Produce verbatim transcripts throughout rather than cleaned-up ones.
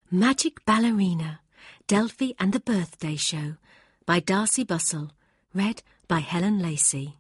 Magic Ballerina, Delphi and the Birthday Show by Darcy Bussell, read by Helen Lacey.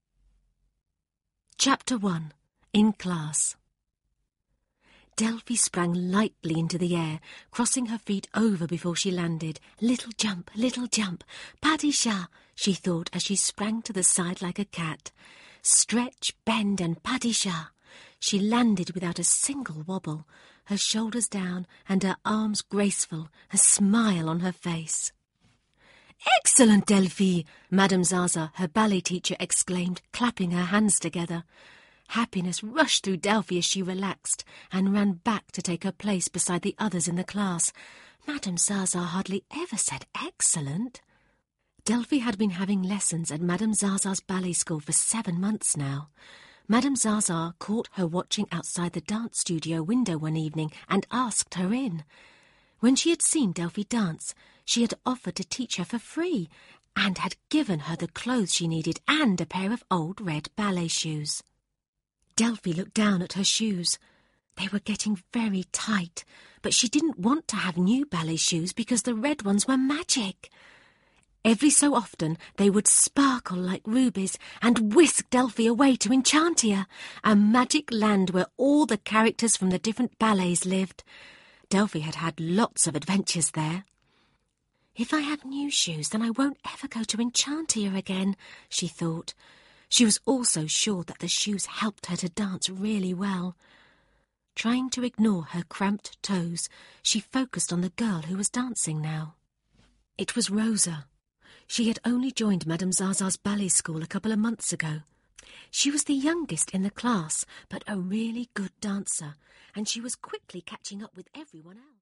Chapter one. In Class. Delphi sprang lightly into the air, crossing her feet over before she landed. Little jump, little jump, paddy-sha, she thought as she sprang to the side like a cat. Stretch, bend and paddy-sha. She landed without a single wobble, her shoulders down and her arms graceful, a smile on her face. "Excellent, Delphi!" Madame Zaza, her ballet teacher, exclaimed, clapping her hands together. Happiness rushed through Delphi as she relaxed and ran back to take her place beside the others in the class. Madame Zaza hardly ever said excellent. Delphi had been having lessons at Madame Zaza's ballet school for seven months now. Madame Zaza caught her watching outside the dance studio window one evening and asked her in. When she had seen Delphi dance, she had offered to teach her for free and had given her the clothes she needed and a pair of old red ballet shoes. Delphi looked down at her shoes. They were getting very tight, but she didn't want to have new ballet shoes because the red ones were magic. Every so often they would sparkle like rubies and whisk Delphi away to Enchantia, a magic land where all the characters from the different ballets lived. Delphi had had lots of adventures there. If I have new shoes, then I won't ever go to Enchantia again, she thought. She was also sure that the shoes helped her to dance really well. Trying to ignore her cramped toes, she focused on the girl who was dancing now. It was Rosa. She had only joined Madame Zaza's ballet school a couple of months ago. She was the youngest in the class, but a really good dancer, and she was quickly catching up with everyone else.